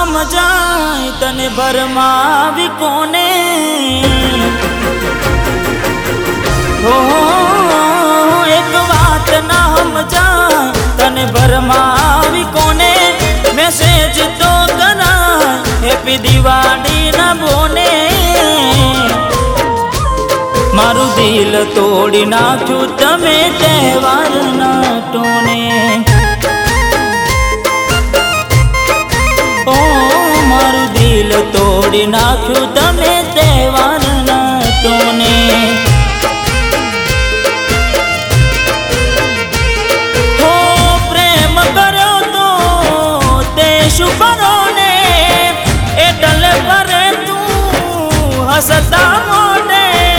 સમજાય તને ભરમાવી કોને હો એક વાત ના સમજાય તને ભરમાવી કોને મેસેજ તો કરાય હેપી દિવાળી ના બોને મારું દિલ તોડી નાખ્યું તમે તહેવાર ના ટોને ઓ મારું દિલ તોડી નાખ્યું તમે તહેવાર ના ટોને હો પ્રેમ કર્યો તો તે શું કરો ને એટલે કરે તું હસતા મોઢે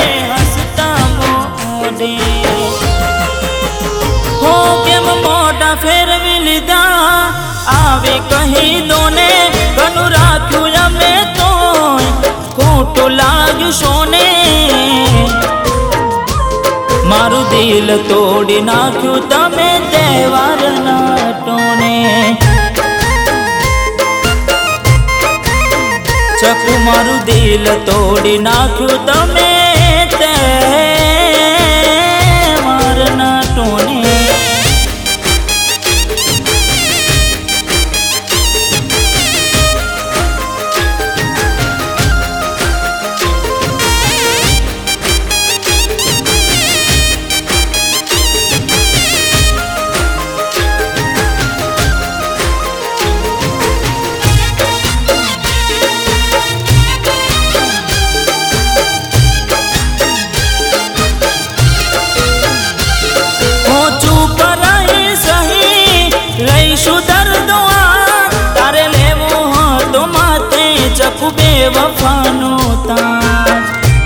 હો કેમ મોઢા ફેરવી લીધા આવે કહી દો ને ઘણું રાખ્યું અમે તો ખોટું લાગ્યું સોને મારું દિલ તોડી નાખ્યું તમે તહેવાર ના ટોને ચકુ મારું દિલ તોડી નાખ્યું તમે તહેવાર ના ટોને ચકુ બે વફાનો તાજ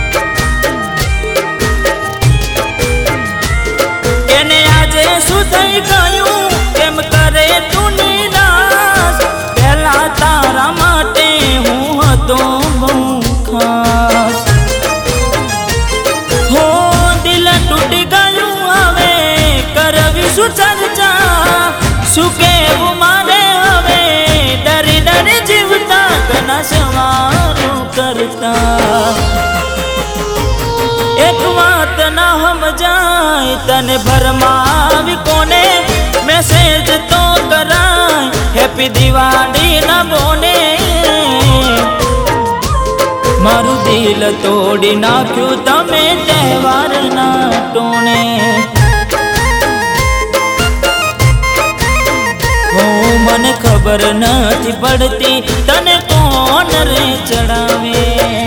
એને આજે શું થઈ ગયું કેમ કરે તું નિરાશ પહેલા તારા માટે હું હતો બહુ ખાસ હો દિલ તૂટી ગયું હવે કરવી શું ચર્ચા શું કેવું મારે હવે ડરી ડરી જીવતા ઘણા સવારો કરતા એક વાત ના સમજાય તને ભરમાવી કોને મેસેજ તો કરાય હેપી દિવાળી ના બોને મારું દિલ તોડી નાખ્યું તમે તહેવાર ના ટોને મને ખબર નથી પડતી તને કોણ રે ચડાવે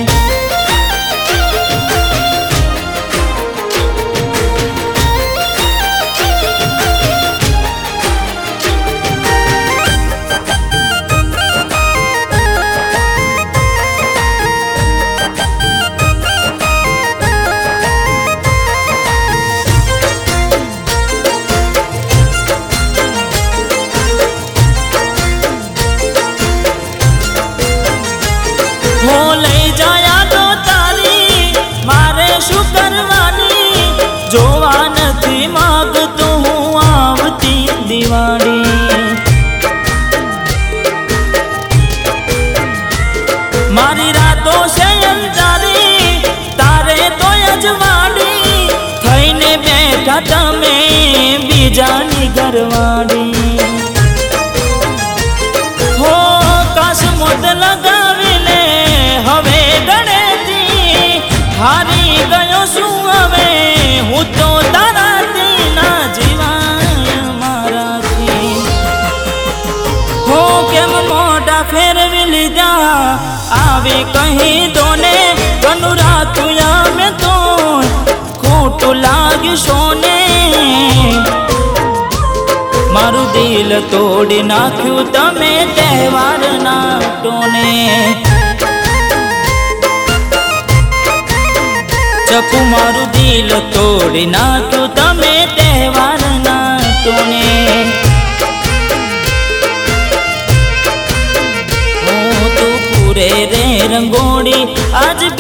જોવા નથી માગતો હું આવતી દિવાળી મારી રાતો છે અંધારી તારે તો અજવાળી થઈને બેઠા તમે બીજાની ઘરવાળી હો કાશ મોત લગાવી લે હવે ગણેતી હારી ગયો શું હવે હું તો તારાથી ના જીવાય મારાથી હો કેમ મોઢા ફેરવી લીધા આવે કહી દો ને ઘણું રાખ્યું અમે તો ખોટું લાગ્યું સોને મારું દિલ તોડી નાખ્યું તમે તહેવાર ના ટોને ચકુ મારું દિલ તોડી નાખ્યું તમે તહેવાર ના ટોને તું પૂરે રે રંગોળી આજ